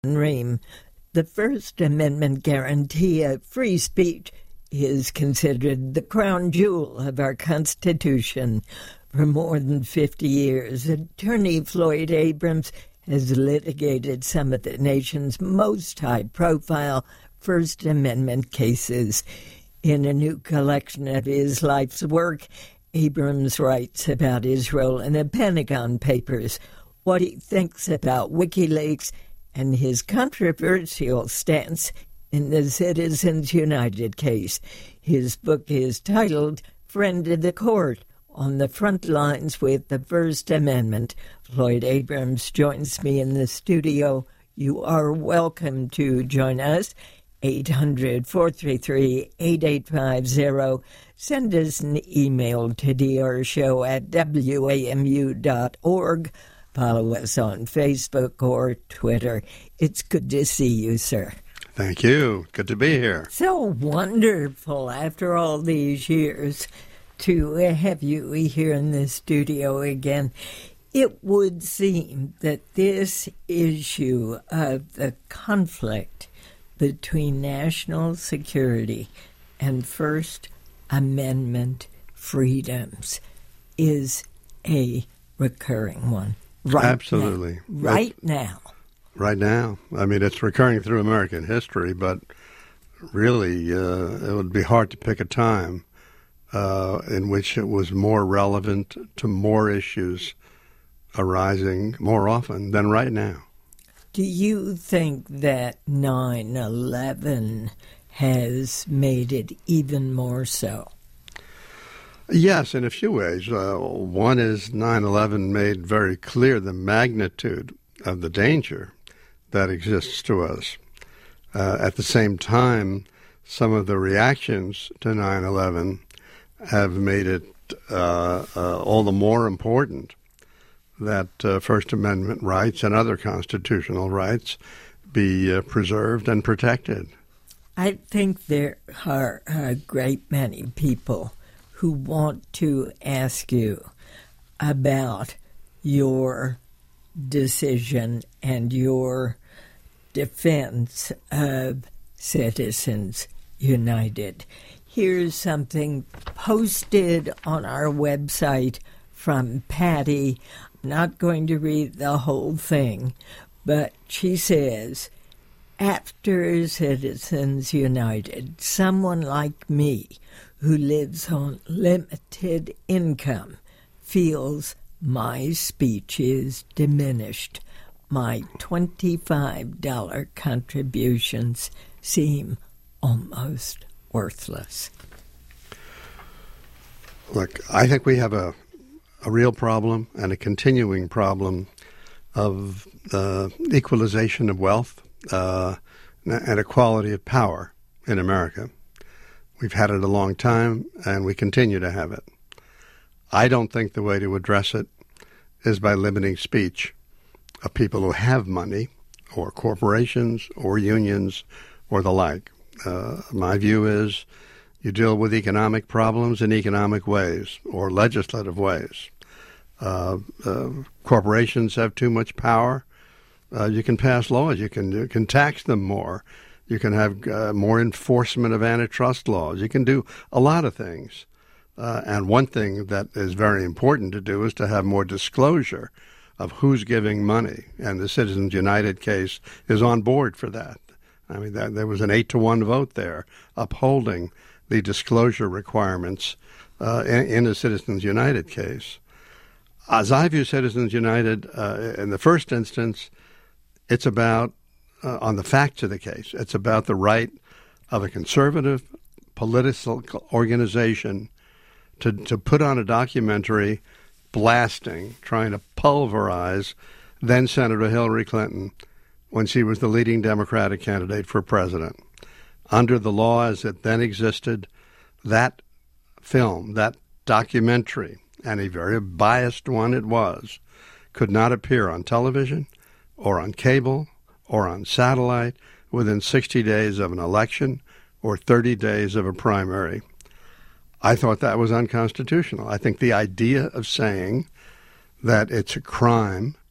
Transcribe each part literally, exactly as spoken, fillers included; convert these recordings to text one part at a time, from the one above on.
Ream. The First Amendment guarantee of free speech is considered the crown jewel of our Constitution. For more than fifty years, Attorney Floyd Abrams has litigated some of the nation's most high-profile First Amendment cases. In a new collection of his life's work, Abrams writes about his role in the Pentagon Papers, what he thinks about WikiLeaks, and his controversial stance in the Citizens United case. His book is titled Friend of the Court, On the Front Lines with the First Amendment. Floyd Abrams joins me in the studio. You are welcome to join us. eight hundred, four three three, eight eight five zero. Send us an email to drshow at w a m u dot org. Follow us on Facebook or Twitter. It's good to see you, sir. Thank you. Good to be here. So wonderful, after all these years, to have you here in the studio again. It would seem that this issue of the conflict between national security and First Amendment freedoms is a recurring one. Right Absolutely. Now. Right That's, now. Right now. I mean, it's recurring through American history, but really uh, it would be hard to pick a time uh, in which it was more relevant to more issues arising more often than right now. Do you think that nine eleven has made it even more so? Yes, in a few ways. Uh, one is nine eleven made very clear the magnitude of the danger that exists to us. Uh, at the same time, some of the reactions to nine eleven have made it uh, uh, all the more important that uh, First Amendment rights and other constitutional rights be uh, preserved and protected. I think there are a great many people who want to ask you about your decision and your defense of Citizens United. Here's something posted on our website from Patty. I'm not going to read the whole thing, but she says, after Citizens United, someone like me who lives on limited income feels my speech is diminished. My twenty-five dollars contributions seem almost worthless. Look, I think we have a, a real problem and a continuing problem of uh, equalization of wealth uh, and equality of power in America. We've had it a long time, and we continue to have it. I don't think the way to address it is by limiting speech of people who have money, or corporations, or unions, or the like. Uh, my view is you deal with economic problems in economic ways, or legislative ways. Uh, uh, corporations have too much power. Uh, you can pass laws. You can, you can tax them more. You can have uh, more enforcement of antitrust laws. You can do a lot of things. Uh, and one thing that is very important to do is to have more disclosure of who's giving money. And the Citizens United case is on board for that. I mean, that, there was an eight to one vote there upholding the disclosure requirements uh, in, in the Citizens United case. As I view Citizens United, uh, in the first instance, it's about Uh, on the facts of the case. It's about the right of a conservative political organization to, to put on a documentary blasting, trying to pulverize then Senator Hillary Clinton when she was the leading Democratic candidate for president. Under the law as it then existed, that film, that documentary, and a very biased one it was, could not appear on television or on cable or on satellite within sixty days of an election or thirty days of a primary. I thought that was unconstitutional. I think the idea of saying that it's a crime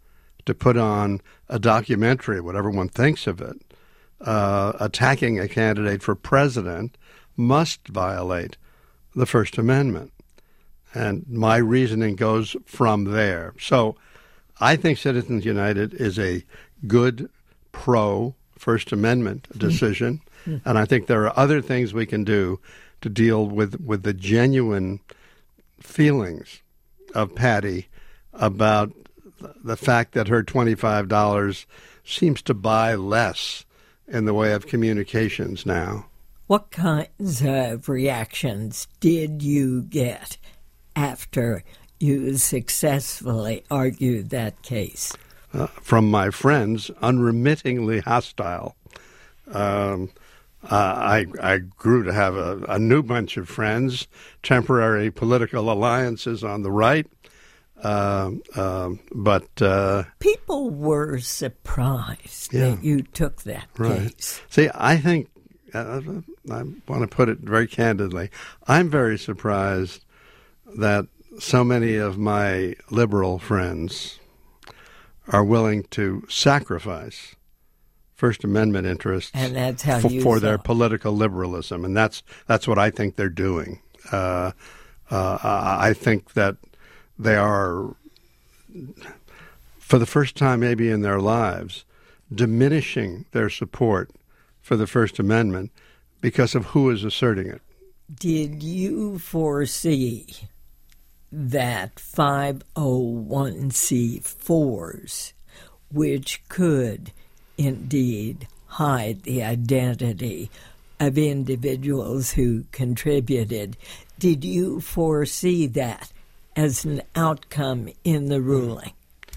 to put on a documentary, whatever one thinks of it, uh, attacking a candidate for president must violate the First Amendment. And my reasoning goes from there. So I think Citizens United is a good pro-First Amendment decision, mm-hmm. and I think there are other things we can do to deal with, with the genuine feelings of Patty about the fact that her twenty-five dollars seems to buy less in the way of communications now. What kinds of reactions did you get after you successfully argued that case? Uh, from my friends, unremittingly hostile. Um, uh, I, I grew to have a, a new bunch of friends, temporary political alliances on the right. Uh, uh, but uh, people were surprised yeah, that you took that right. case. See, I think, uh, I want to put it very candidly, I'm very surprised that so many of my liberal friends are willing to sacrifice First Amendment interests and that's how for, you for their political liberalism, and that's that's what I think they're doing. Uh, uh, I think that they are, for the first time maybe in their lives, diminishing their support for the First Amendment because of who is asserting it. Did you foresee that five oh one c fours, which could indeed hide the identity of individuals who contributed, did you foresee that as an outcome in the ruling?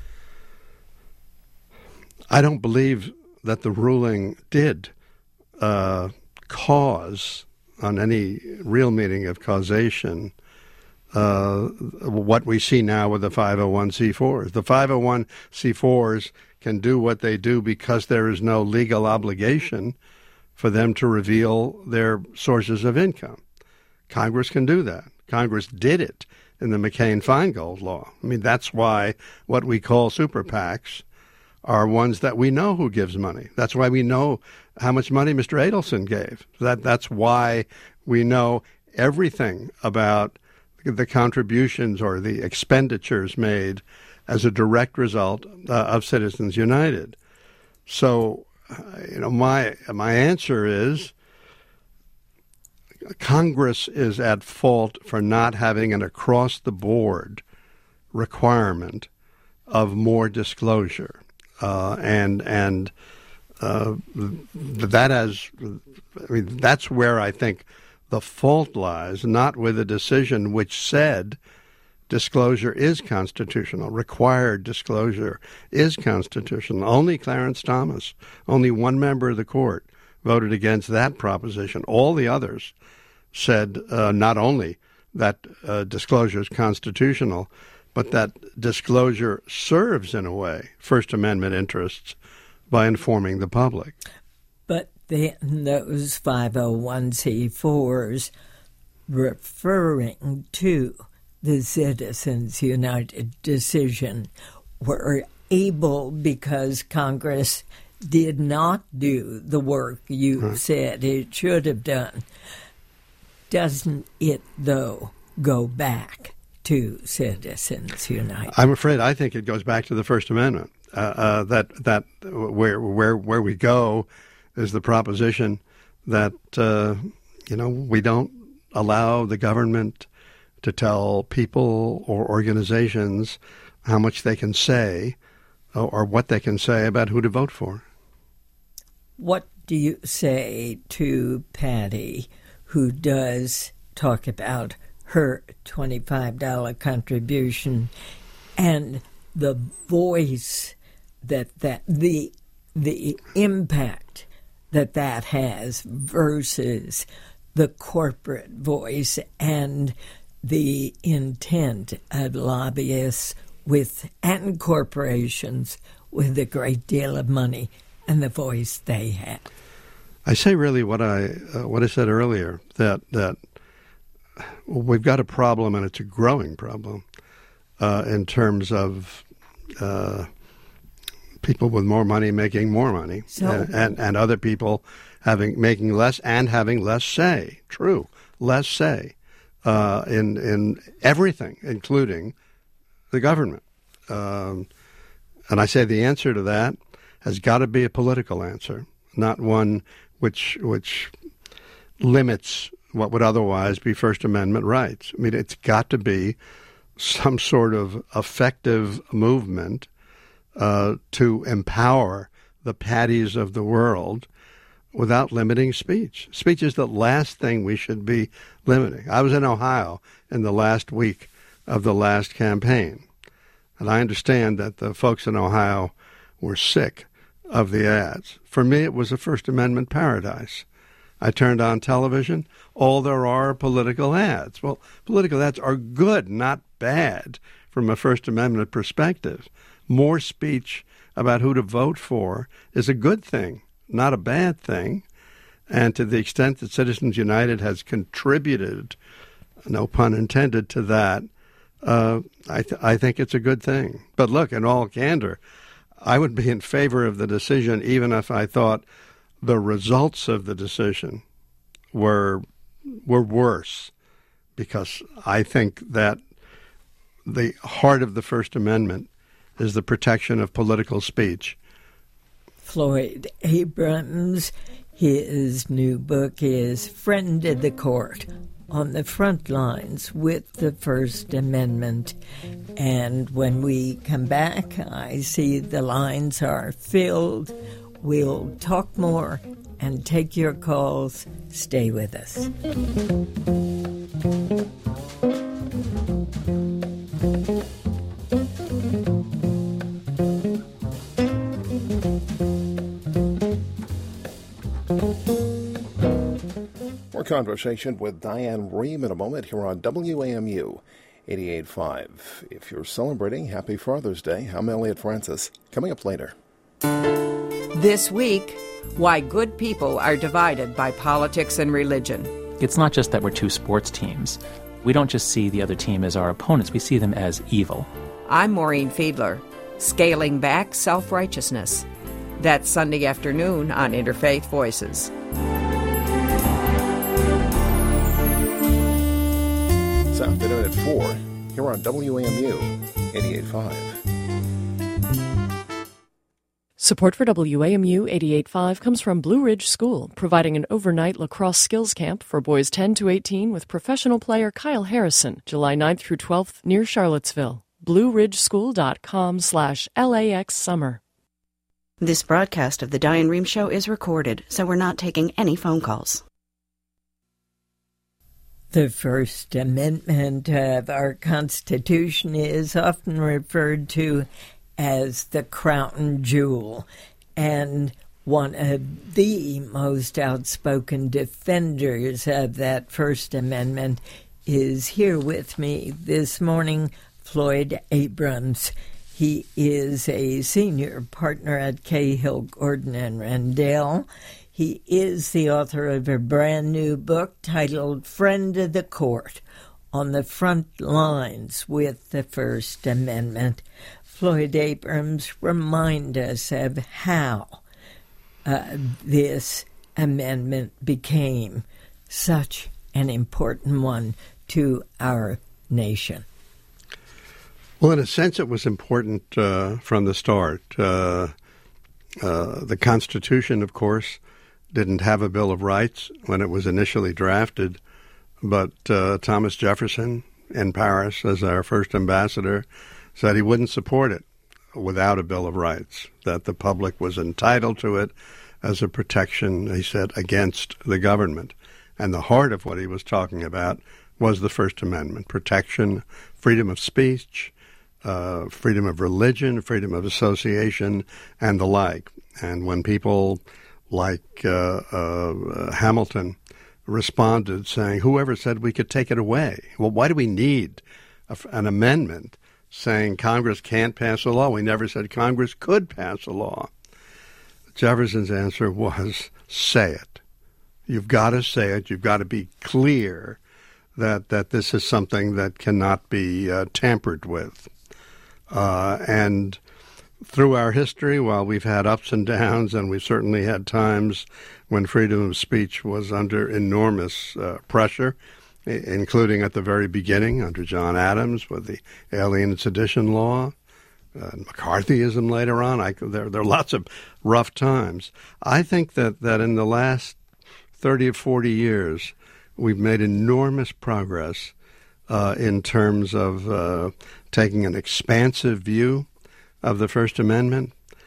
I don't believe that the ruling did uh, cause, on any real meaning of causation, uh, what we see now with the five oh one c fours. The five oh one c fours can do what they do because there is no legal obligation for them to reveal their sources of income. Congress can do that. Congress did it in the McCain-Feingold law. I mean, that's why what we call super PACs are ones that we know who gives money. That's why we know how much money Mister Adelson gave. That That's why we know everything about the contributions or the expenditures made as a direct result uh, of Citizens United. So, uh, you know, my my answer is Congress is at fault for not having an across-the-board requirement of more disclosure, uh, and and uh, that has, I mean, that's where I think the fault lies, not with a decision which said disclosure is constitutional, required disclosure is constitutional. Only Clarence Thomas, only one member of the court, voted against that proposition. All the others said uh, not only that uh, disclosure is constitutional, but that disclosure serves, in a way, First Amendment interests by informing the public. But then those five oh one c fours referring to the Citizens United decision were able, because Congress did not do the work you right. said it should have done. Doesn't it, though, go back to Citizens United? I'm afraid I think it goes back to the First Amendment. Uh, uh, that that where where where we go is the proposition that uh, you know we don't allow the government to tell people or organizations how much they can say or what they can say about who to vote for. What do you say to Patty, who does talk about her twenty-five dollars contribution and the voice that that the the impact that that has versus the corporate voice and the intent of lobbyists with and corporations with a great deal of money and the voice they have? I say really what I uh, what I said earlier, that that we've got a problem, and it's a growing problem uh, in terms of uh, people with more money making more money, so, and, and, and other people having making less and having less say. True, less say uh, in in everything, including the government. Um, and I say the answer to that has got to be a political answer, not one which which limits what would otherwise be First Amendment rights. I mean, it's got to be some sort of effective movement uh, to empower the Patties of the world without limiting speech. Speech is the last thing we should be limiting. I was in Ohio in the last week of the last campaign, and I understand that the folks in Ohio were sick of the ads. For me, it was a First Amendment paradise. I turned on television. All there are political ads. Well, political ads are good, not bad, from a First Amendment perspective. More speech about who to vote for is a good thing, not a bad thing. And to the extent that Citizens United has contributed, no pun intended, to that, uh, I, th- I think it's a good thing. But look, in all candor, I would be in favor of the decision even if I thought the results of the decision were were worse, because I think that the heart of the First Amendment is the protection of political speech. Floyd Abrams, his new book is Friend of the Court, on the front lines with the First Amendment. And when we come back, I see the lines are filled. We'll talk more and take your calls. Stay with us. More conversation with Diane Rehm in a moment here on W A M U eighty-eight point five. If you're celebrating, happy Father's Day. I'm Elliot Francis. Coming up later. This week, why good people are divided by politics and religion. It's not just that we're two sports teams. We don't just see the other team as our opponents. We see them as evil. I'm Maureen Fiedler. Scaling Back Self-Righteousness. That's Sunday afternoon on Interfaith Voices. This afternoon at four, here on W A M U eighty-eight point five. Support for W A M U eighty-eight point five comes from Blue Ridge School, providing an overnight lacrosse skills camp for boys ten to eighteen with professional player Kyle Harrison, July ninth through twelfth near Charlottesville. blue ridge school dot com slash L A X summer. This broadcast of the Diane Rehm Show is recorded, so we're not taking any phone calls. The First Amendment of our Constitution is often referred to as the crown jewel, and one of the most outspoken defenders of that First Amendment is here with me this morning, Floyd Abrams. He is a senior partner at Cahill, Gordon and Rendell. He is the author of a brand new book titled Friend of the Court, on the front lines with the First Amendment. Floyd Abrams, remind us of how uh, this amendment became such an important one to our nation. Well, in a sense, it was important uh, from the start. Uh, uh, the Constitution, of course, didn't have a Bill of Rights when it was initially drafted, but uh, Thomas Jefferson in Paris, as our first ambassador, said he wouldn't support it without a Bill of Rights, that the public was entitled to it as a protection, he said, against the government. And the heart of what he was talking about was the First Amendment, protection, freedom of speech, uh, freedom of religion, freedom of association, and the like. And when people like uh, uh, Hamilton responded saying, whoever said we could take it away? Well, why do we need a, an amendment saying Congress can't pass a law? We never said Congress could pass a law. Jefferson's answer was, say it. You've got to say it. You've got to be clear that, that this is something that cannot be uh, tampered with. Uh, and through our history, while we've had ups and downs, and we've certainly had times when freedom of speech was under enormous uh, pressure, including at the very beginning under John Adams with the Alien and Sedition Law, uh, McCarthyism later on. I, there, there are lots of rough times. I think that, that in the last thirty or forty years, we've made enormous progress uh, in terms of uh, taking an expansive view of the First Amendment,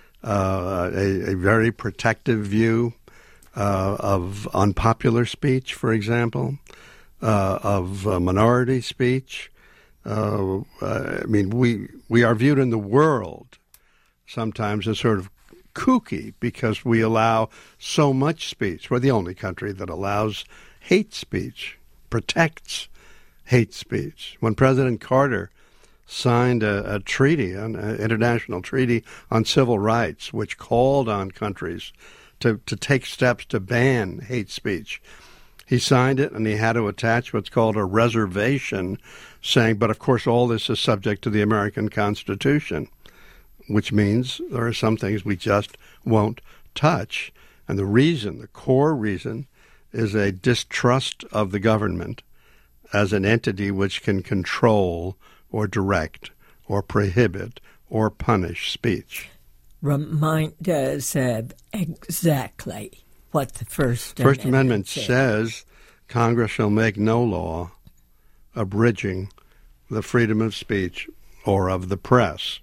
uh, a, a very protective view uh, of unpopular speech, for example, Uh, of uh, minority speech. Uh, uh, I mean, we we are viewed in the world sometimes as sort of kooky because we allow so much speech. We're the only country that allows hate speech, protects hate speech. When President Carter signed a, a treaty, an international treaty on civil rights, which called on countries to, to take steps to ban hate speech, he signed it, and he had to attach what's called a reservation, saying, but of course all this is subject to the American Constitution, which means there are some things we just won't touch. And the reason, the core reason, is a distrust of the government as an entity which can control or direct or prohibit or punish speech. Remind us of exactly what the First, First Amendment, Amendment says Congress shall make no law abridging the freedom of speech or of the press.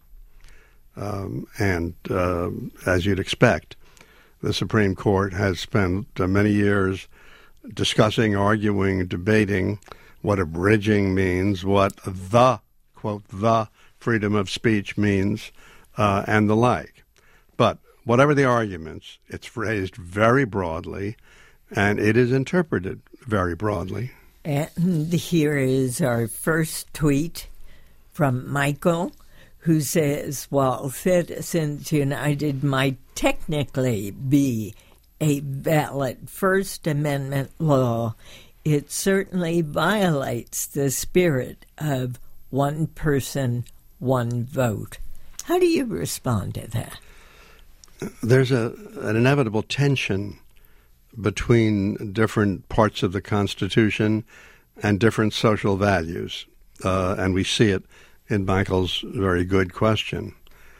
Um, and uh, as you'd expect, the Supreme Court has spent uh, many years discussing, arguing, debating what abridging means, what the, quote, the freedom of speech means, uh, and the like. But whatever the arguments, it's phrased very broadly, and it is interpreted very broadly. And here is our first tweet from Michael, who says, while Citizens United might technically be a valid First Amendment law, it certainly violates the spirit of one person, one vote. How do you respond to that? There's a, an inevitable tension between different parts of the Constitution and different social values, uh, and we see it in Michael's very good question.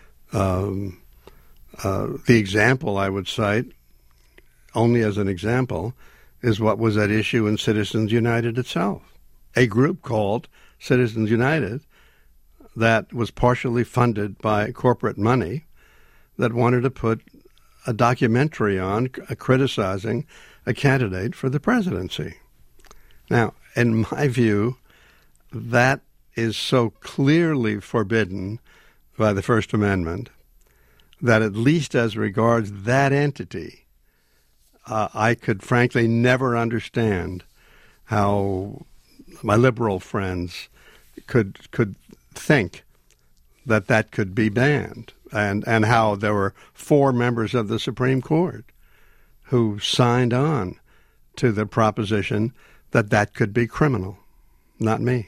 Um, uh, the example I would cite, only as an example, is what was at issue in Citizens United itself, a group called Citizens United that was partially funded by corporate money that wanted to put a documentary on uh, criticizing a candidate for the presidency. Now, in my view, that is so clearly forbidden by the First Amendment that at least as regards that entity, uh, I could frankly never understand how my liberal friends could could think that that could be banned, and, and how there were four members of the Supreme Court who signed on to the proposition that that could be criminal, not me.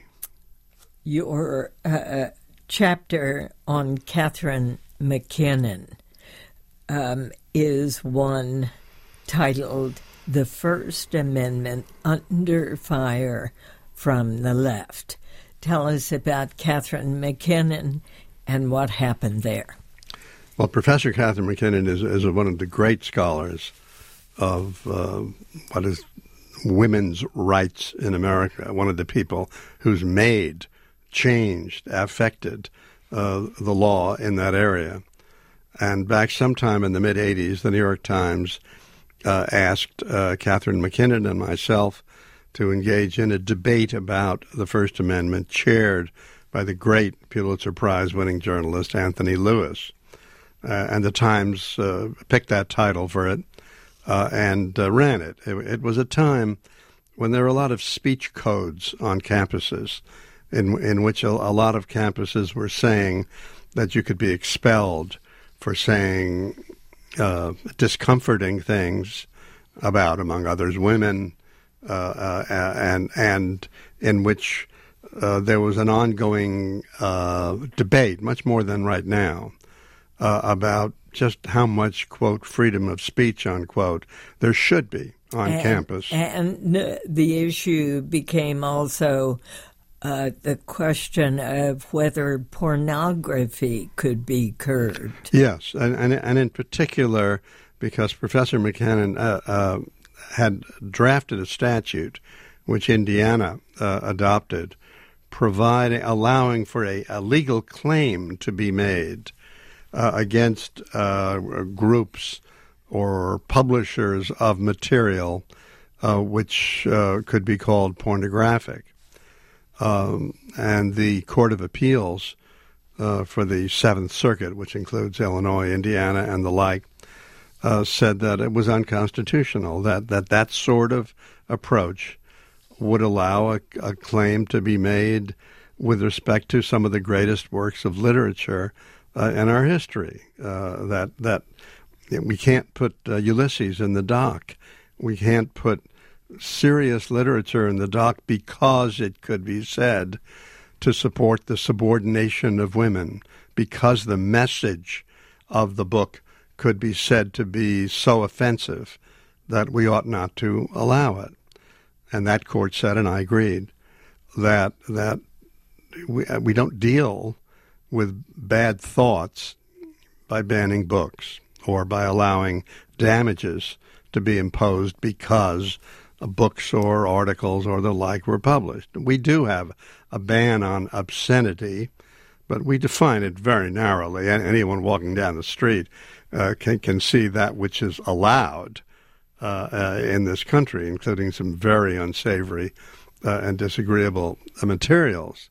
Your uh, chapter on Catherine McKinnon um, is one titled The First Amendment Under Fire from the Left. Tell us about Catherine McKinnon and what happened there. Well, Professor Catherine McKinnon is, is one of the great scholars of uh, what is women's rights in America, one of the people who's made, changed, affected uh, the law in that area. And back sometime in the mid-eighties, the New York Times uh, asked uh, Catherine McKinnon and myself to engage in a debate about the First Amendment chaired by the great Pulitzer Prize-winning journalist Anthony Lewis. Uh, and the Times uh, picked that title for it uh, and uh, ran it. it. It was a time when there were a lot of speech codes on campuses in, in which a, a lot of campuses were saying that you could be expelled for saying uh, discomforting things about, among others, women, uh, uh, and and in which uh, there was an ongoing uh, debate, much more than right now, uh, about just how much, quote, freedom of speech, unquote, there should be on and, campus. And the issue became also uh, the question of whether pornography could be curbed. Yes, and, and, and in particular, because Professor McKinnon uh, uh, had drafted a statute which Indiana uh, adopted, providing allowing for a, a legal claim to be made uh, against uh, groups or publishers of material uh, which uh, could be called pornographic. Um, and the Court of Appeals uh, for the Seventh Circuit, which includes Illinois, Indiana, and the like, uh, said that it was unconstitutional, that that, that sort of approach would allow a, a claim to be made with respect to some of the greatest works of literature uh, in our history. Uh, that that we can't put uh, Ulysses in the dock. We can't put serious literature in the dock because it could be said to support the subordination of women, because the message of the book could be said to be so offensive that we ought not to allow it. And that court said, and I agreed, that that we, we don't deal with bad thoughts by banning books or by allowing damages to be imposed because books or articles or the like were published. We do have a ban on obscenity, but we define it very narrowly. And anyone walking down the street uh, can, can see that which is allowed uh, uh, in this country, including some very unsavory uh, and disagreeable uh, materials.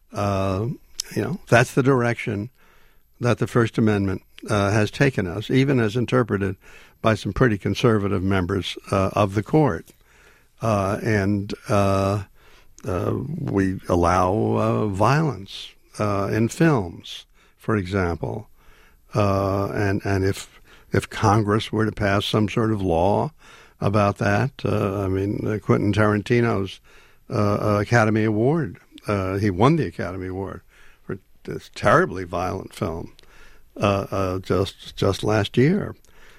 Uh, you know, that's the direction that the First Amendment uh, has taken us, even as interpreted by some pretty conservative members uh, of the court. Uh, and uh, uh, we allow uh, violence uh, in films, for example. Uh, and and if if Congress were to pass some sort of law about that, uh, I mean, uh, Quentin Tarantino's uh, Academy Award, uh, he won the Academy Award for this terribly violent film uh, uh, just just last year.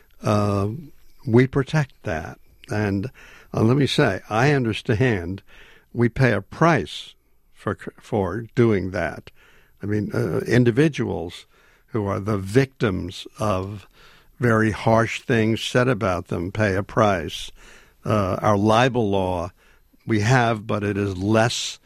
Uh, we protect that. And Uh, let me say, I understand we pay a price for for doing that. I mean, uh, individuals who are the victims of very harsh things said about them pay a price. Uh, our libel law we have, but it is less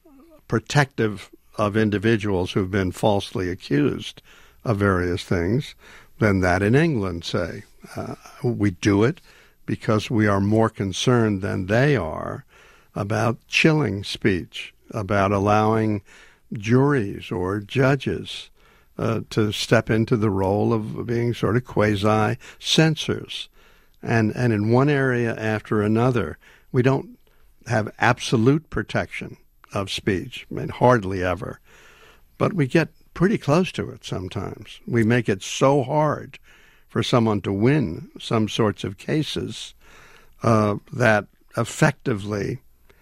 protective of individuals who've been falsely accused of various things than that in England, say. Uh, we do it because we are more concerned than they are about chilling speech, about allowing juries or judges uh, to step into the role of being sort of quasi-censors. And, and in one area after another, we don't have absolute protection of speech. I mean, hardly ever. But we get pretty close to it sometimes. We make it so hard for someone to win some sorts of cases uh, that effectively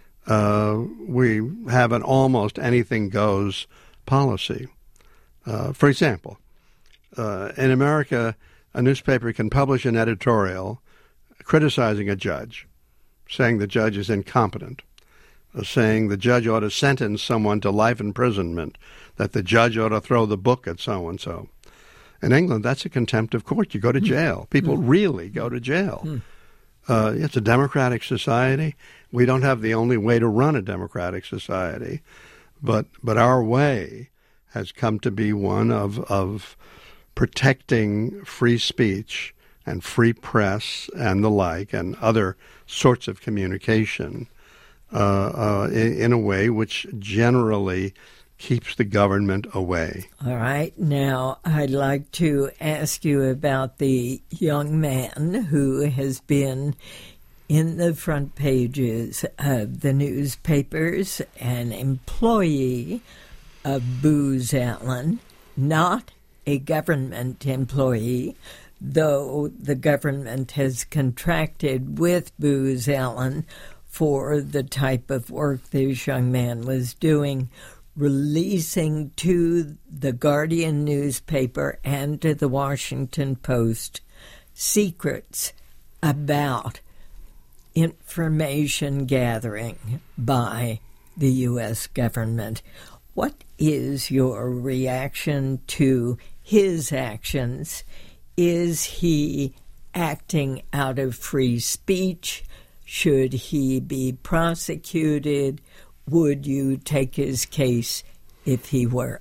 uh, we have an almost anything goes policy. Uh, for example, uh, in America, a newspaper can publish an editorial criticizing a judge, saying the judge is incompetent, uh, saying the judge ought to sentence someone to life imprisonment, that the judge ought to throw the book at so-and-so. In England, that's a contempt of court. You go to jail. People mm. really go to jail. Mm. Uh, it's a democratic society. We don't have the only way to run a democratic society, but but our way has come to be one of of protecting free speech and free press and the like and other sorts of communication uh, uh, in, in a way which generally keeps the government away. All right. Now, I'd like to ask you about the young man who has been in the front pages of the newspapers, an employee of Booz Allen, not a government employee, though the government has contracted with Booz Allen for the type of work this young man was doing. releasing to the Guardian newspaper and to the Washington Post secrets about information gathering by the U S government. What is your reaction to his actions? Is he acting out of free speech? Should he be prosecuted? Would you take his case if he were?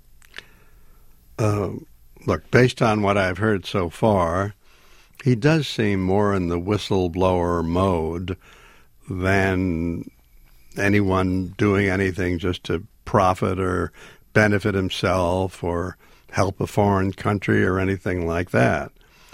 Uh, look, based on what I've heard so far, he does seem more in the whistleblower mode than anyone doing anything just to profit or benefit himself or help a foreign country or anything like that.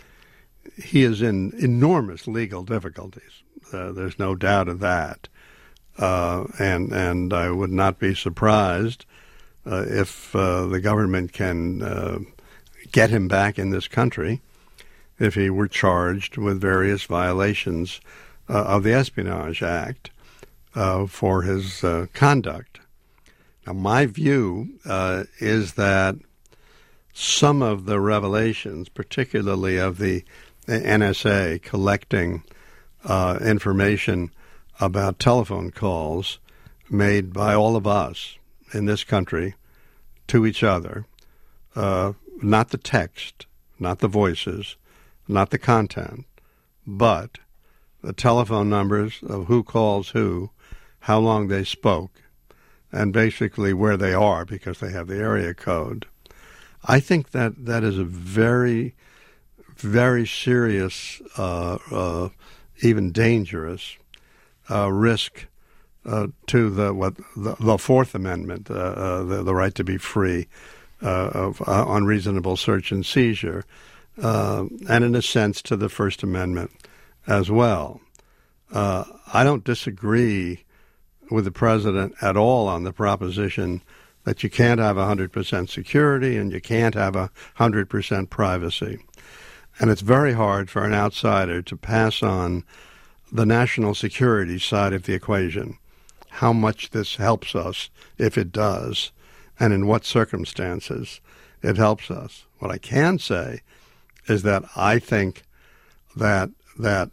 He is in enormous legal difficulties. Uh, there's no doubt of that. Uh, and and I would not be surprised uh, if uh, the government can uh, get him back in this country if he were charged with various violations uh, of the Espionage Act uh, for his uh, conduct. Now, my view uh, is that some of the revelations, particularly of the N S A collecting uh, information about telephone calls made by all of us in this country to each other, uh, not the text, not the voices, not the content, but the telephone numbers of who calls who, how long they spoke, and basically where they are because they have the area code. I think that that is a very, very serious, uh, uh, even dangerous uh, risk uh, to the what the, the Fourth Amendment, uh, uh, the, the right to be free uh, of uh, unreasonable search and seizure, uh, and in a sense to the First Amendment as well. Uh, I don't disagree with the president at all on the proposition that you can't have one hundred percent security and you can't have one hundred percent privacy. And it's very hard for an outsider to pass on the national security side of the equation, how much this helps us, if it does, and in what circumstances it helps us. What I can say is that I think that that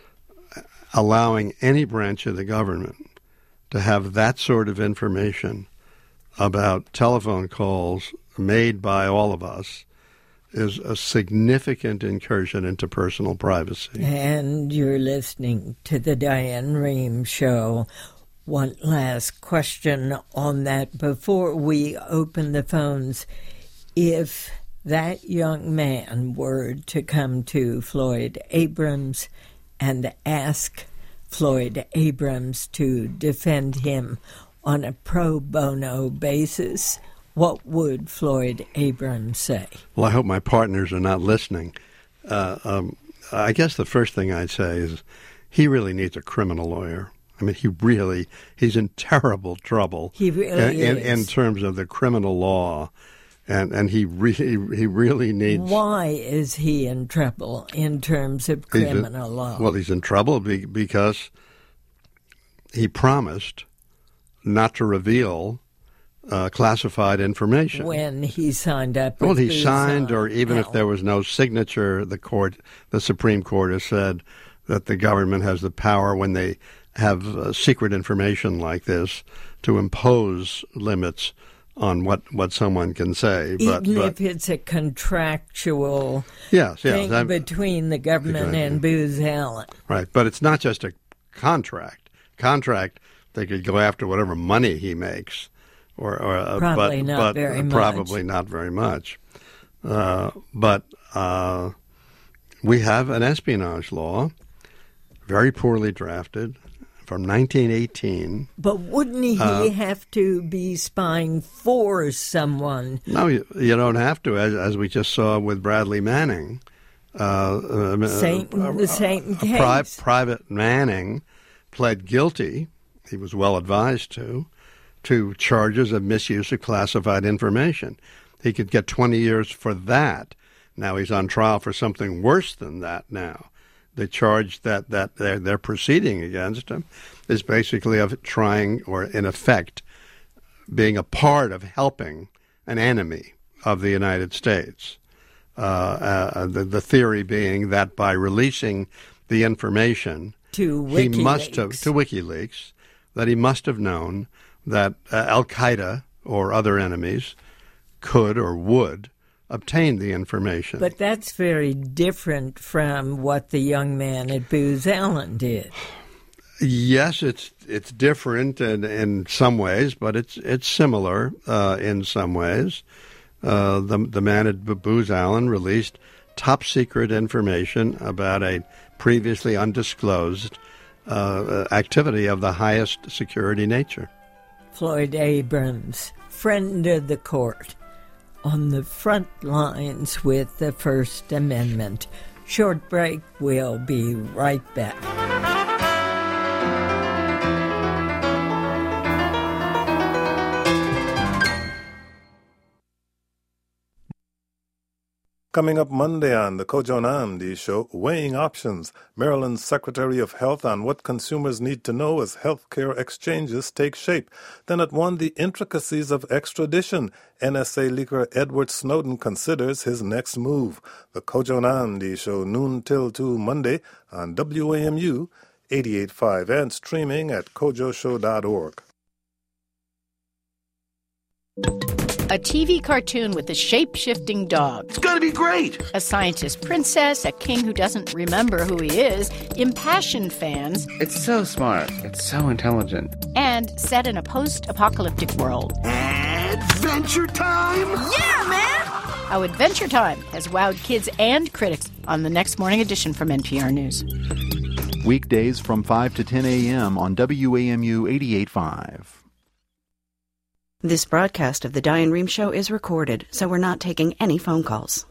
allowing any branch of the government to have that sort of information about telephone calls made by all of us is a significant incursion into personal privacy. And you're listening to the Diane Rehm Show. One last question on that before we open the phones. If that young man were to come to Floyd Abrams and ask Floyd Abrams to defend him on a pro bono basis, what would Floyd Abrams say? Well, I hope my partners are not listening. Uh, um, I guess the first thing I'd say is he really needs a criminal lawyer. I mean, he really, he's in terrible trouble. He really in, is. In, in terms of the criminal law, and, and he, re- he really needs... Why is he in trouble in terms of criminal in, law? Well, he's in trouble be, because he promised not to reveal uh, classified information. When he signed up with Well, he Booz signed, Allen. or even no. if there was no signature, the court, the Supreme Court has said that the government has the power when they have uh, secret information like this to impose limits on what, what someone can say. But, Even but, if it's a contractual yes, yes, thing I'm, between the government exactly. and Booz Allen. Right, but it's not just a contract. Contract, they could go after whatever money he makes. Or, or uh, Probably but, not but very much. Probably not very much. Uh, but uh, we have an espionage law, very poorly drafted, from nineteen eighteen. But wouldn't he Uh, have to be spying for someone? No, you, you don't have to, as, as we just saw with Bradley Manning. Uh, uh, Same, uh, the same uh, case. Pri- Private Manning pled guilty, he was well advised to, to charges of misuse of classified information. He could get twenty years for that. Now he's on trial for something worse than that now. The charge that, that they're, they're proceeding against him is basically of trying, or in effect, being a part of helping an enemy of the United States. Uh, uh, the, the theory being that by releasing the information to he WikiLeaks. must have to WikiLeaks, that he must have known that uh, Al Qaeda or other enemies could or would obtain the information. But that's very different from what the young man at Booz Allen did. Yes, it's it's different in, in some ways, but it's it's similar uh, in some ways. Uh, the the man at Booz Allen released top secret information about a previously undisclosed uh, activity of the highest security nature. Floyd Abrams, friend of the court, on the front lines with the First Amendment. Short break. We'll be right back. Coming up Monday on the Kojo Nandi Show, Weighing Options, Maryland's Secretary of Health on what consumers need to know as healthcare exchanges take shape. Then at one, the intricacies of extradition. N S A leaker Edward Snowden considers his next move. The Kojo Nandi Show, noon till two Monday on W A M U eighty-eight point five and streaming at kojo show dot org. A T V cartoon with a shape-shifting dog. It's gonna be great! A scientist princess, a king who doesn't remember who he is, impassioned fans. It's so smart. It's so intelligent. And set in a post-apocalyptic world. Adventure time! Yeah, man! How Adventure Time has wowed kids and critics on the next morning edition from N P R News. Weekdays from five to ten a.m. on W A M U eighty-eight point five. This broadcast of the Diane Rehm Show is recorded, so we're not taking any phone calls.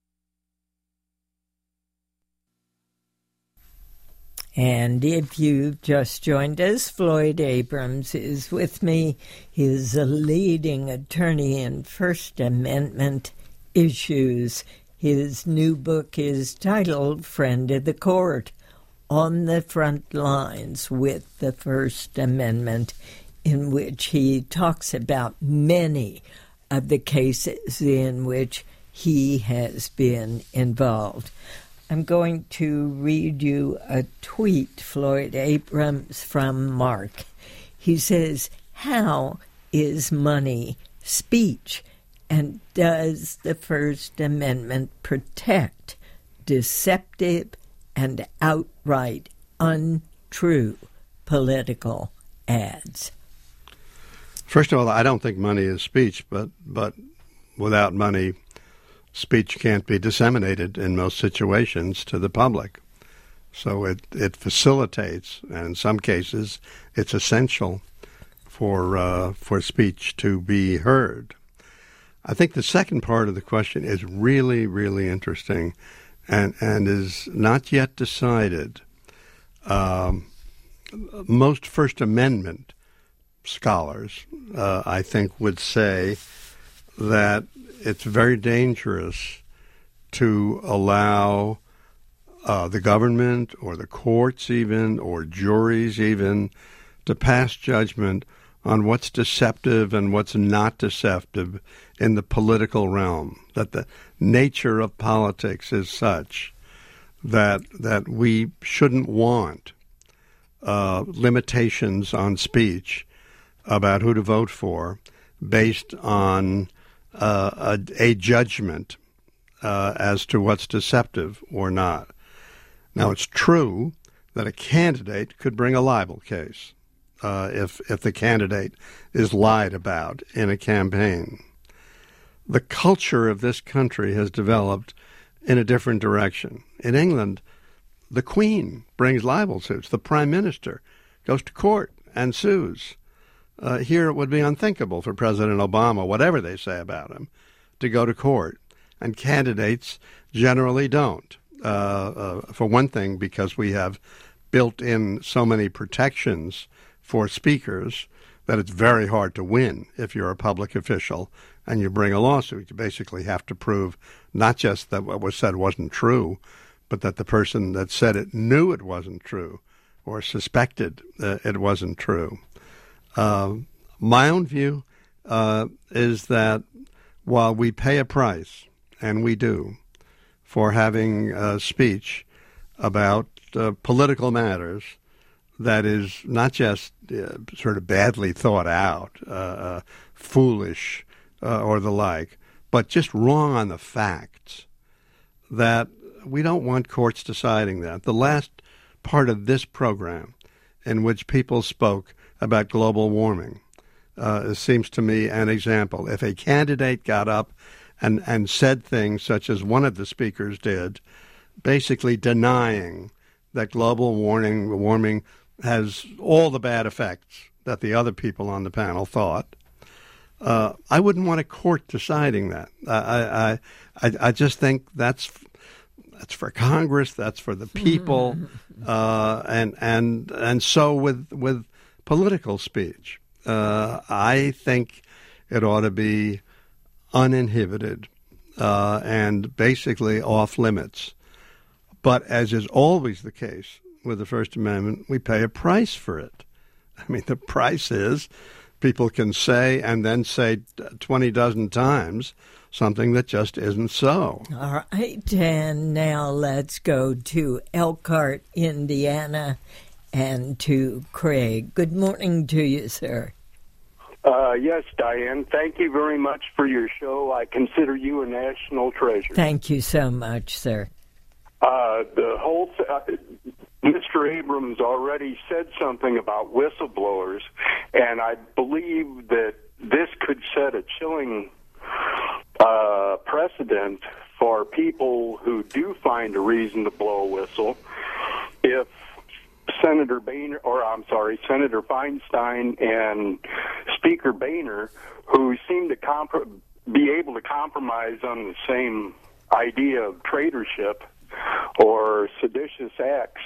And if you've just joined us, Floyd Abrams is with me. He is a leading attorney in First Amendment issues. His new book is titled Friend of the Court, On the Front Lines with the First Amendment, in which he talks about many of the cases in which he has been involved. I'm going to read you a tweet, Floyd Abrams, from Mark. He says, how is money speech? And does the First Amendment protect deceptive and outright untrue political ads? First of all, I don't think money is speech, but but without money, speech can't be disseminated in most situations to the public. So it, it facilitates, and in some cases, it's essential for uh, for speech to be heard. I think the second part of the question is really, really interesting and, and is not yet decided. Um, most First Amendment scholars, uh, I think, would say that it's very dangerous to allow uh, the government or the courts even, or juries even, to pass judgment on what's deceptive and what's not deceptive in the political realm, that the nature of politics is such that that we shouldn't want uh, limitations on speech about who to vote for based on uh, a, a judgment uh, as to what's deceptive or not. Now, it's true that a candidate could bring a libel case uh, if if the candidate is lied about in a campaign. The culture of this country has developed in a different direction. In England, the Queen brings libel suits. The Prime Minister goes to court and sues. Uh, here it would be unthinkable for President Obama, whatever they say about him, to go to court. And candidates generally don't. Uh, uh, for one thing, because we have built in so many protections for speakers that it's very hard to win if you're a public official and you bring a lawsuit. You basically have to prove not just that what was said wasn't true, but that the person that said it knew it wasn't true or suspected uh, it wasn't true. Uh, my own view uh, is that while we pay a price, and we do, for having a speech about uh, political matters that is not just uh, sort of badly thought out, uh, uh, foolish, uh, or the like, but just wrong on the facts, that we don't want courts deciding that. The last part of this program in which people spoke about global warming uh, seems to me an example. If a candidate got up and, and said things such as one of the speakers did, basically denying that global warming, warming has all the bad effects that the other people on the panel thought, uh, I wouldn't want a court deciding that. I, I, I, I just think that's that's for Congress, that's for the people, uh, and and and so with with political speech, uh, I think it ought to be uninhibited uh, and basically off limits. But as is always the case with the First Amendment, we pay a price for it. I mean, the price is people can say and then say twenty dozen times something that just isn't so. All right, and now let's go to Elkhart, Indiana, and to Craig. Good morning to you, sir. Uh, yes, Diane. Thank you very much for your show. I consider you a national treasure. Thank you so much, sir. Uh, the whole th- uh, Mister Abrams already said something about whistleblowers, and I believe that this could set a chilling uh, precedent for people who do find a reason to blow a whistle. If Senator Boehner, or I'm sorry, Senator Feinstein and Speaker Boehner, who seem to comp- be able to compromise on the same idea of traitorship or seditious acts,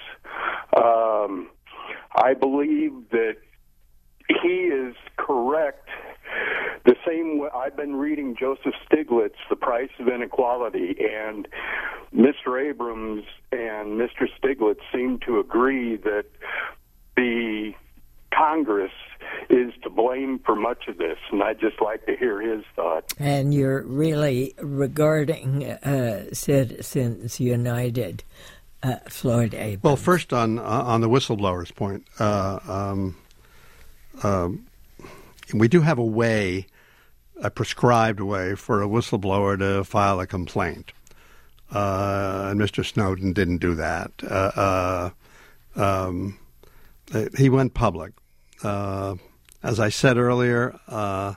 um, I believe that he is correct. The same way I've been reading Joseph Stiglitz, The Price of Inequality, and Mister Abrams and Mister Stiglitz seem to agree that the Congress is to blame for much of this, and I'd just like to hear his thought. And you're really regarding uh, Citizens United, uh, Floyd Abrams. Well, first on uh, on the whistleblowers point, uh, um, uh, we do have a way, a prescribed way for a whistleblower to file a complaint, uh, and Mister Snowden didn't do that. Uh, uh, um, he went public. Uh, as I said earlier, uh,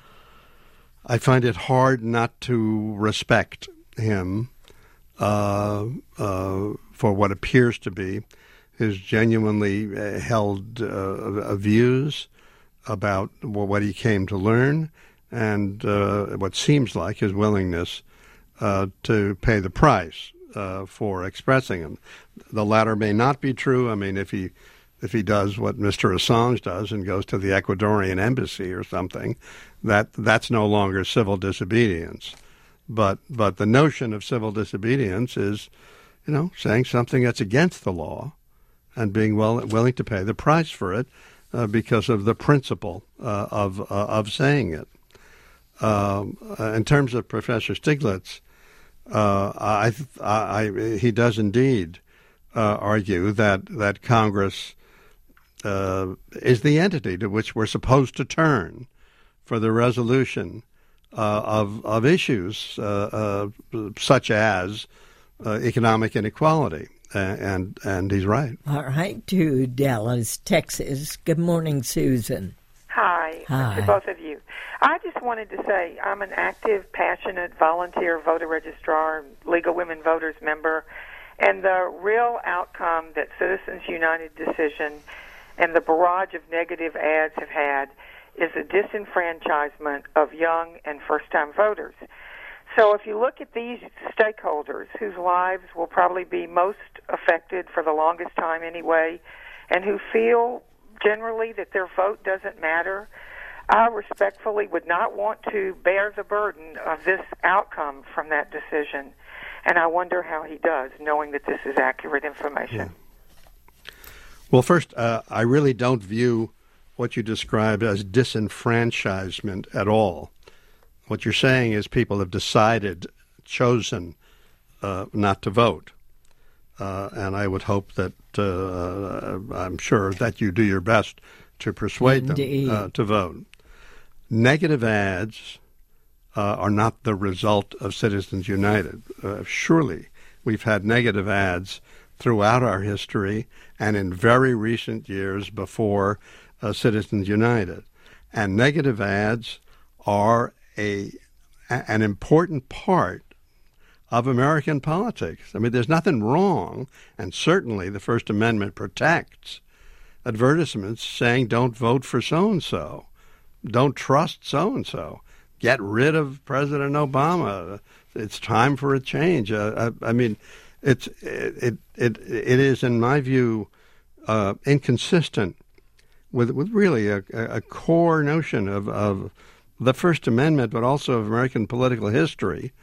I find it hard not to respect him uh, uh, for what appears to be his genuinely uh, held uh, views about what he came to learn and uh, what seems like his willingness uh, to pay the price uh, for expressing them. The latter may not be true. I mean, if he if he does what Mister Assange does and goes to the Ecuadorian embassy or something, that that's no longer civil disobedience. But but the notion of civil disobedience is, you know, saying something that's against the law and being well, willing to pay the price for it uh, because of the principle uh, of uh, of saying it. Um, in terms of Professor Stiglitz, uh, I, I, I, he does indeed uh, argue that that Congress uh, is the entity to which we're supposed to turn for the resolution uh, of of issues uh, uh, such as uh, economic inequality, and and he's right. All right, to Dallas, Texas. Good morning, Susan. Hi, Hi. to both of you. I just wanted to say I'm an active, passionate volunteer voter registrar, League of Women Voters member, and the real outcome that Citizens United decision and the barrage of negative ads have had is a disenfranchisement of young and first-time voters. So if you look at these stakeholders whose lives will probably be most affected for the longest time anyway, and who feel generally that their vote doesn't matter, I respectfully would not want to bear the burden of this outcome from that decision. And I wonder how he does, knowing that this is accurate information. Yeah. Well, first, uh, I really don't view what you describe as disenfranchisement at all. What you're saying is people have decided, chosen uh, not to vote. Uh, and I would hope that, uh, I'm sure that you do your best to persuade Indeed. them uh, to vote. Negative ads uh, are not the result of Citizens United. Uh, surely we've had negative ads throughout our history and in very recent years before uh, Citizens United. And negative ads are a an important part of American politics. I mean, there's nothing wrong, and certainly the First Amendment protects advertisements saying don't vote for so-and-so, don't trust so-and-so, get rid of President Obama, it's time for a change. Uh, I, I mean, it's it, it it is, in my view, uh, inconsistent with with really a, a core notion of, of the First Amendment, but also of American political history,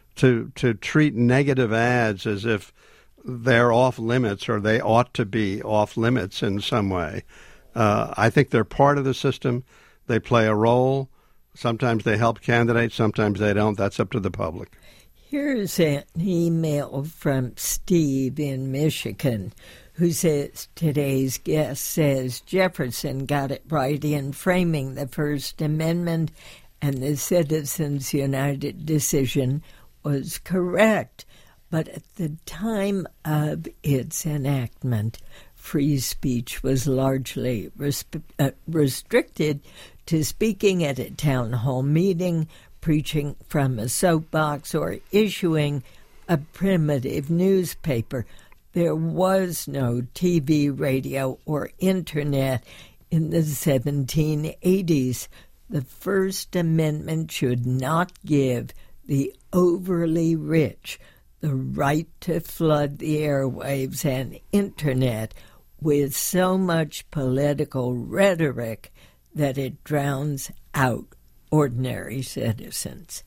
to to treat negative ads as if they're off limits or they ought to be off limits in some way. Uh, I think they're part of the system. They play a role. Sometimes they help candidates. Sometimes they don't. That's up to the public. Here's an email from Steve in Michigan, who says today's guest says Jefferson got it right in framing the First Amendment, and the Citizens United decision was correct. But at the time of its enactment, free speech was largely resp- uh, restricted to speaking at a town hall meeting, preaching from a soapbox, or issuing a primitive newspaper. There was no T V, radio, or internet in the seventeen eighties. The First Amendment should not give the overly rich the right to flood the airwaves and internet with so much political rhetoric that it drowns out ordinary citizens.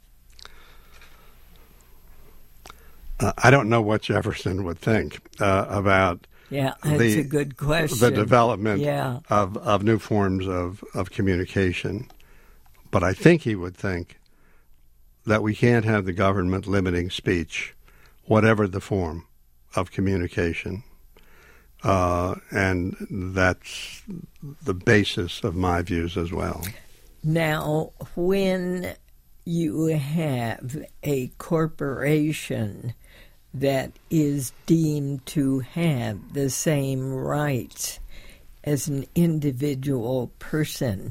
Uh, I don't know what Jefferson would think uh, about yeah, that's the, a good question. the development yeah. of, of new forms of, of communication. But I think he would think that we can't have the government limiting speech, whatever the form of communication. Uh, and that's the basis of my views as well. Now, when you have a corporation that is deemed to have the same rights as an individual person,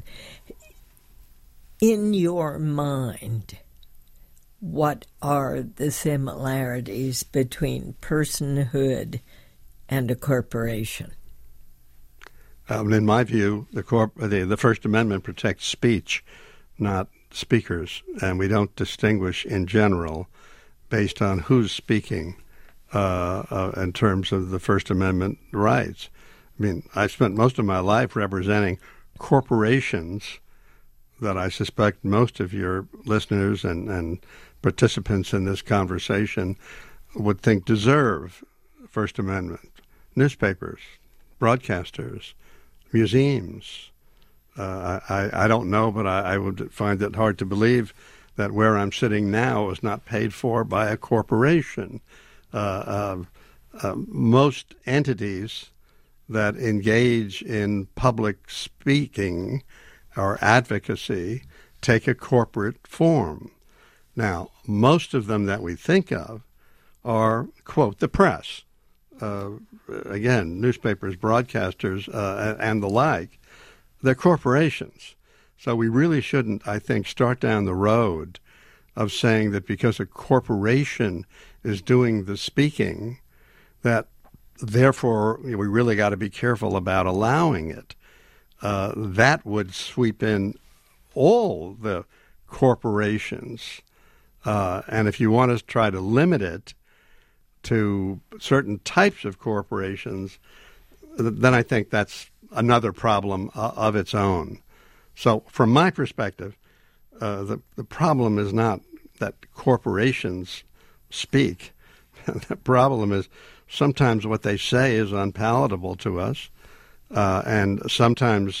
in your mind, what are the similarities between personhood and a corporation? Um, in my view, the, corp- the the First Amendment protects speech, not speakers, and we don't distinguish in general based on who's speaking uh, uh, in terms of the First Amendment rights. I mean, I spent most of my life representing corporations that I suspect most of your listeners and, and participants in this conversation would think deserve First Amendment. Newspapers, broadcasters, museums. Uh, I, I don't know, but I, I would find it hard to believe that where I'm sitting now is not paid for by a corporation. Uh, uh, uh, most entities that engage in public speaking or advocacy take a corporate form. Now, most of them that we think of are, quote, the press. Uh, again, newspapers, broadcasters, uh, and the like. They're corporations. So we really shouldn't, I think, start down the road of saying that because a corporation is doing the speaking, that therefore you know, we really got to be careful about allowing it. Uh, that would sweep in all the corporations. Uh, and if you want to try to limit it to certain types of corporations, then I think that's another problem uh, of its own. So from my perspective, uh, the, the problem is not that corporations speak. The problem is sometimes what they say is unpalatable to us, uh, and sometimes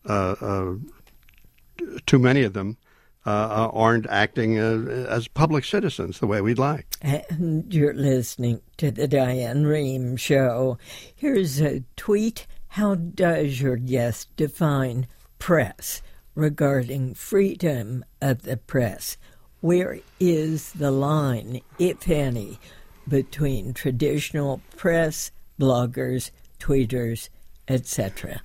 uh, uh, too many of them uh, aren't acting uh, as public citizens the way we'd like. And you're listening to the Diane Rehm Show. Here's a tweet. How does your guest define press regarding freedom of the press? Where is the line, if any, between traditional press, bloggers, tweeters, et cetera?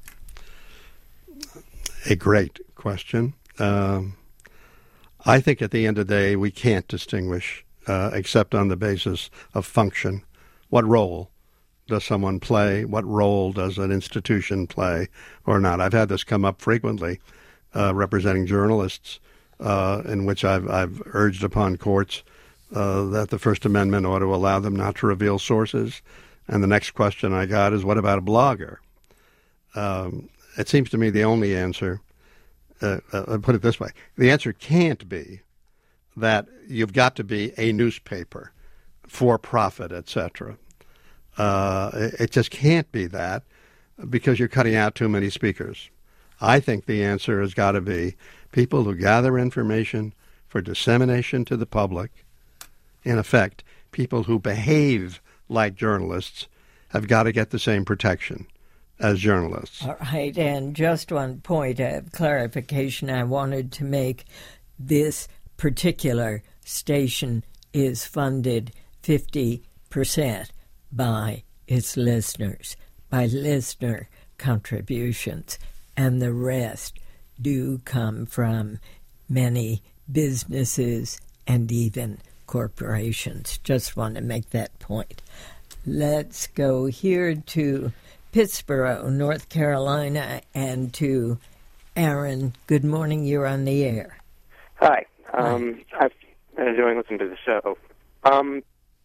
A great question. Um, I think at the end of the day, we can't distinguish uh, except on the basis of function. What role does someone play? What role does an institution play or not? I've had this come up frequently uh, representing journalists uh, in which I've, I've urged upon courts uh, that the First Amendment ought to allow them not to reveal sources. And the next question I got is, what about a blogger? Um, it seems to me the only answer, uh, uh, I'll put it this way, the answer can't be that you've got to be a newspaper, for profit, et cetera. Uh, it, it just can't be that because you're cutting out too many speakers. I think the answer has got to be people who gather information for dissemination to the public. In effect, people who behave like journalists have got to get the same protection as journalists. All right, and just one point of clarification I wanted to make. This particular station is funded fifty percent by its listeners, by listener contributions, and the rest do come from many businesses and even corporations. Just want to make that point. Let's go here to Pittsboro, North Carolina, and to Aaron. Good morning. You're on the air. Hi. Um, I've been enjoying listening to the show. Um,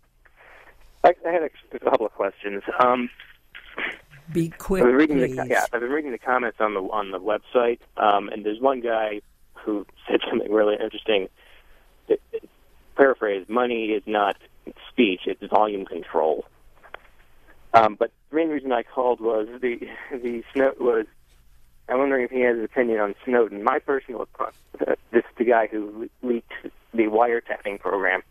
I, I had a, a couple of questions. Um, Be quick, I've been reading please. The, yeah, I've been reading the comments on the on the website, um, and there's one guy who said something really interesting. It, it, paraphrase: "Money is not speech; it's volume control." Um, but the main reason I called was the the Snow was. I'm wondering if he has an opinion on Snowden. My personal, uh, this the guy who leaked the wiretapping program,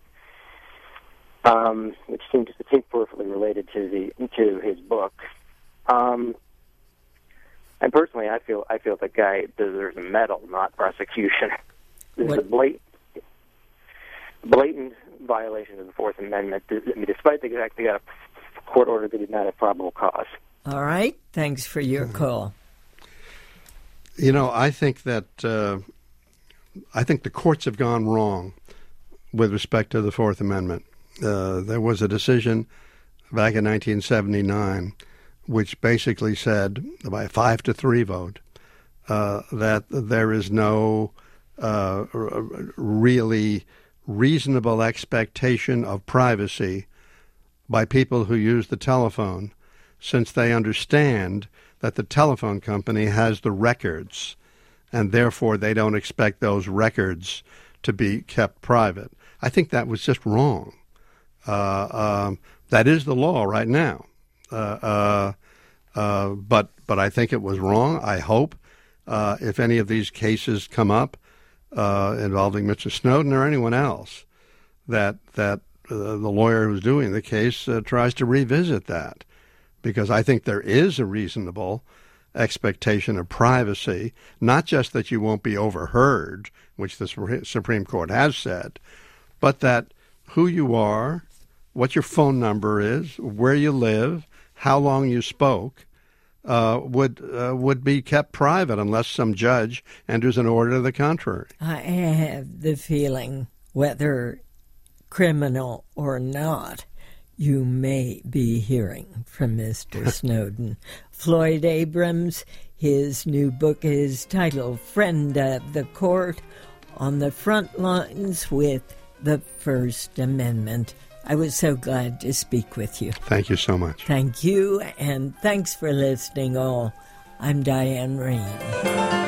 um, which seemed to seem perfectly related to the to his book. Um, and personally, I feel I feel the guy deserves a medal, not prosecution. This what? is a blatant, blatant violation of the Fourth Amendment. I mean, despite the fact they got a court order that did not have probable cause. All right. Thanks for your call. You know, I think that uh, I think the courts have gone wrong with respect to the Fourth Amendment. Uh, there was a decision back in nineteen seventy-nine which basically said, by a five to three vote, uh, that there is no uh, r- really reasonable expectation of privacy by people who use the telephone, since they understand that the telephone company has the records, and therefore they don't expect those records to be kept private. I think that was just wrong. Uh, um, that is the law right now. Uh, uh, uh, but but I think it was wrong. I hope uh, if any of these cases come up uh, involving Mister Snowden or anyone else, that that uh, the lawyer who's doing the case uh, tries to revisit that, because I think there is a reasonable expectation of privacy, not just that you won't be overheard, which the Supreme Court has said, but that who you are, what your phone number is, where you live, how long you spoke, uh, would uh, would be kept private unless some judge enters an order to the contrary. I have the feeling, whether criminal or not, you may be hearing from Mister Snowden. Floyd Abrams, his new book is titled Friend of the Court, on the front lines with the First Amendment. I was so glad to speak with you. Thank you so much. Thank you, and thanks for listening all. I'm Diane Rehm.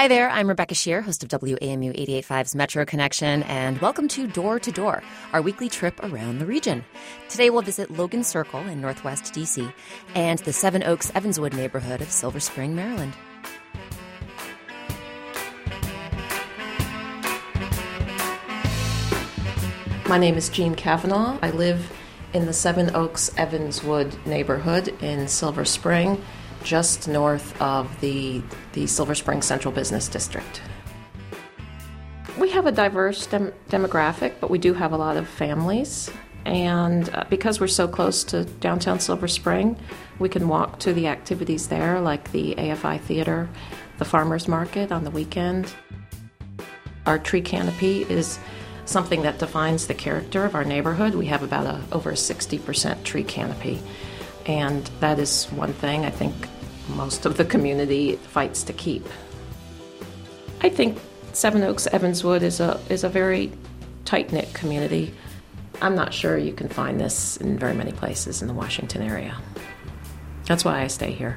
Hi there, I'm Rebecca Shear, host of W A M U eighty-eight point five's Metro Connection, and welcome to Door to Door, our weekly trip around the region. Today we'll visit Logan Circle in Northwest D C and the Seven Oaks Evanswood neighborhood of Silver Spring, Maryland. My name is Jean Kavanaugh. I live in the Seven Oaks Evanswood neighborhood in Silver Spring, just north of the, the Silver Spring Central Business District. We have a diverse dem- demographic, but we do have a lot of families. And uh, because we're so close to downtown Silver Spring, we can walk to the activities there, like the A F I Theater, the Farmers Market on the weekend. Our tree canopy is something that defines the character of our neighborhood. We have about a, over a sixty percent tree canopy. And that is one thing I think most of the community fights to keep. I think Seven Oaks Evanswood is a is a very tight-knit community. I'm not sure you can find this in very many places in the Washington area. That's why I stay here.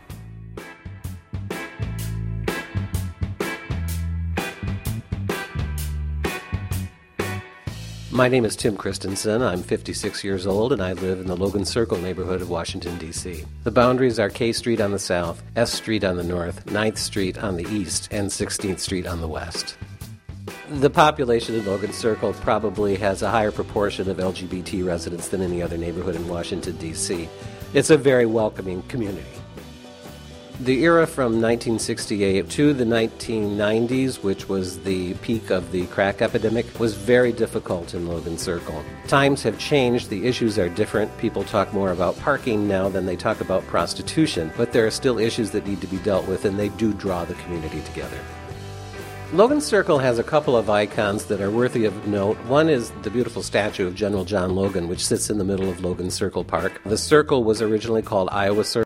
My name is Tim Christensen. I'm fifty-six years old, and I live in the Logan Circle neighborhood of Washington, D C. The boundaries are K Street on the south, S Street on the north, ninth Street on the east, and sixteenth Street on the west. The population in Logan Circle probably has a higher proportion of L G B T residents than any other neighborhood in Washington, D C. It's a very welcoming community. The era from nineteen sixty-eight to the nineteen nineties, which was the peak of the crack epidemic, was very difficult in Logan Circle. Times have changed, the issues are different. People talk more about parking now than they talk about prostitution, but there are still issues that need to be dealt with, and they do draw the community together. Logan Circle has a couple of icons that are worthy of note. One is the beautiful statue of General John Logan, which sits in the middle of Logan Circle Park. The circle was originally called Iowa Circle.